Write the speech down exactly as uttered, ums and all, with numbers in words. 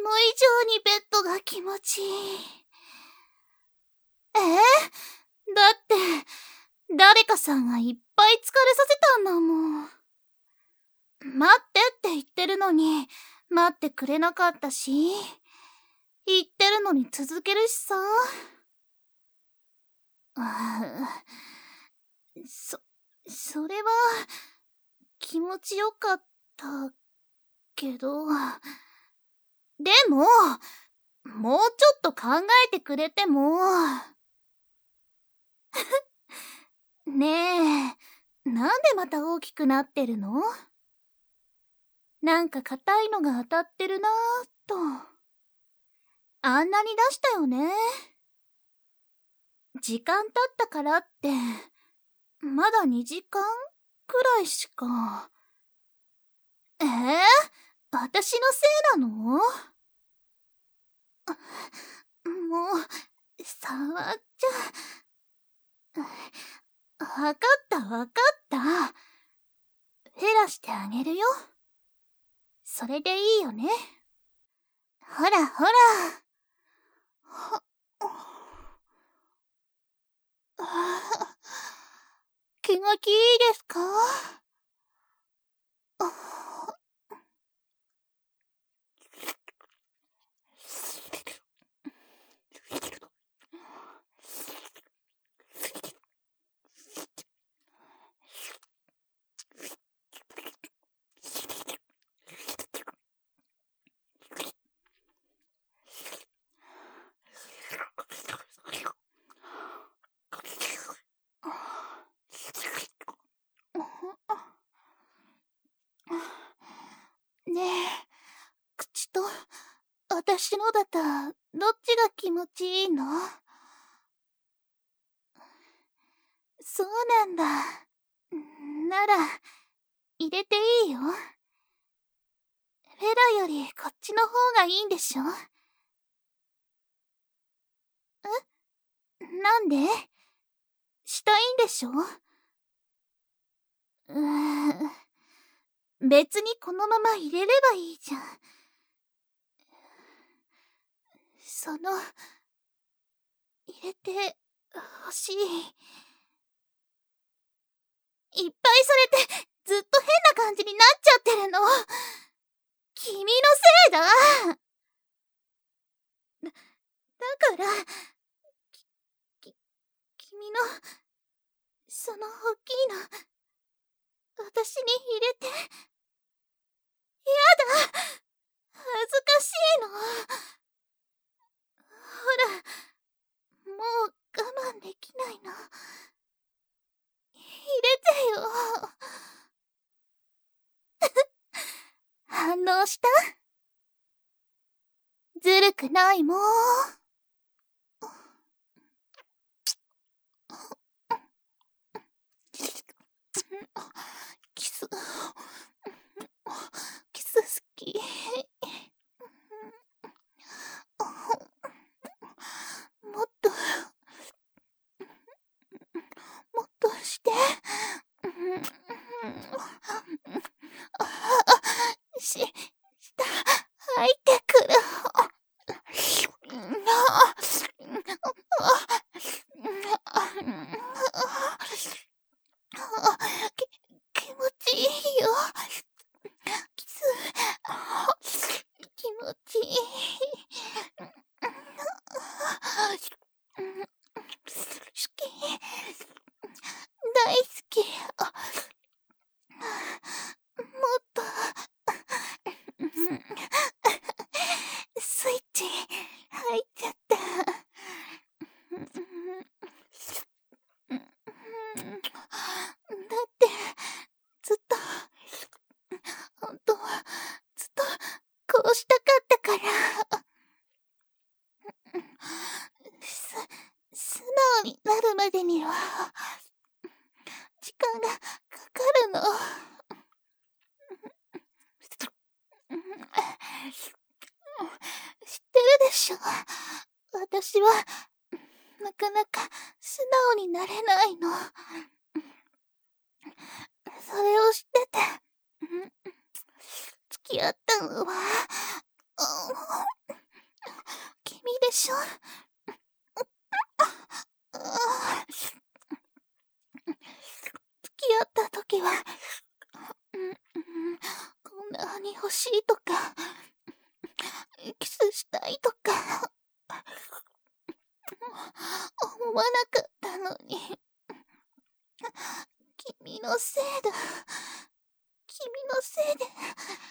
上にベッドが気持ちいい。えー、だって、誰かさんがいっぱい疲れさせたんだもん。待ってって言ってるのに、待ってくれなかったし、言ってるのに続けるしさ。そ、それは、気持ちよかった、けど。でも、もうちょっと考えてくれても。ねえ、なんでまた大きくなってるの？なんか硬いのが当たってるなーっと。あんなに出したよね。時間経ったからって、まだにじかんくらいしか。えー、私のせいなの？もう、触っちゃ。わかったわかった。減らしてあげるよ。それでいいよね。ほらほら。気が気いいですか？ねえ、口と私のだったらどっちが気持ちいいの？そうなんだ。なら、入れていいよ。フェラよりこっちの方がいいんでしょ？え？なんで？したいんでしょ？うーん。別にこのまま入れればいいじゃん。その、入れてほしい。いっぱいされてずっと変な感じになっちゃってるの。君のせいだ。だ、だから、き、き、君の、その大きいの、私に入れて。やだ。恥ずかしいの。ほら、もう我慢できないの。入れてよ。反応した？ずるくないもん。キス、キス好き。もっと、もっとして。し、下、入ってくる。き、気持ちいいよ。キス、気持ちいい。好き。大好き。もっと。スイッチ入っちゃった。だってずっと本当はずっとこうしたかったから。す、素直になるまでには時間がかかるの。知ってるでしょ？私はなかなか素直になれないの。それを知ってて付き合ったのは欲しいとか、キスしたいとか、思わなかったのに。君のせいだ。君のせいで、